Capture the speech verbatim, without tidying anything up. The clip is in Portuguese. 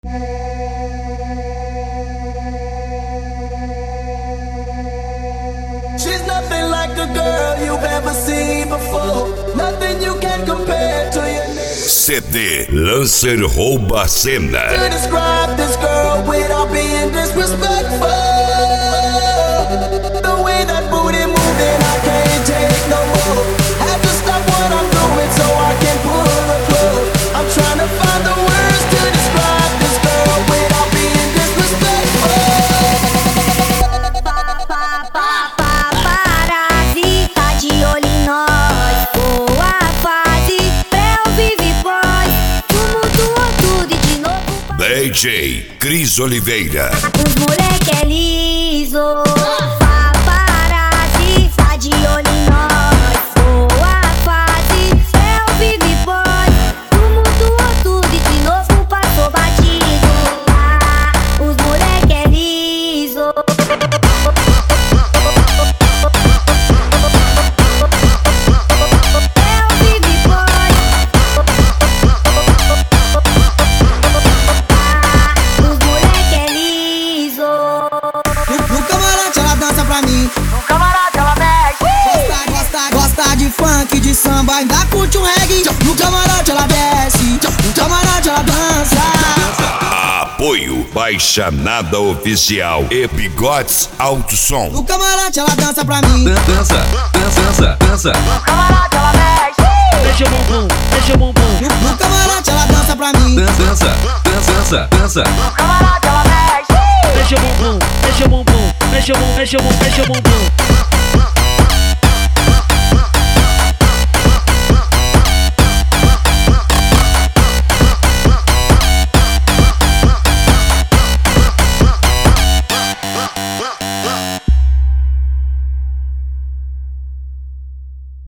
She's nothing like a girl you've ever seen before. Nothing you can compare to your name. C D Lancer rouba a cena. To describe this girl without being disrespectful. The way that booty moving, I can't take no more. Have to stop what I'm doing so I can pull the plug. I'm trying to find the words to describe this girl without being disrespectful. Parasita de olho em nós. Boa fase, pré-vive pós. Tumultuou tudo e de novo. D J Cris Oliveira. Os moleque é liso. Paparazzi, de olho em nós. Boa fase, pré-vive pós. Tumultuou tudo e de novo passou batido. Ah, os moleque é liso. No camarote ela dança pra mim, No camarote ela mexe. gosta, gosta, gosta de funk, de samba, ainda curte um reggae. No camarote ela desce, no camarote ela dança. Apoio Baixa Nada Oficial e Bigodes Alto Som. No camarote ela dança pra mim. Dança, dança, dança, dança. No camarote ela mexe. Mexe o bumbum, mexe o bumbum. No, no camarote ela dança pra mim. Dança, dança, dança, dança. No camarote ela mexe. Mexe o bumbum, mexe o bumbum, mexe o bumbum, mexe o bumbum, mexe o bumbum.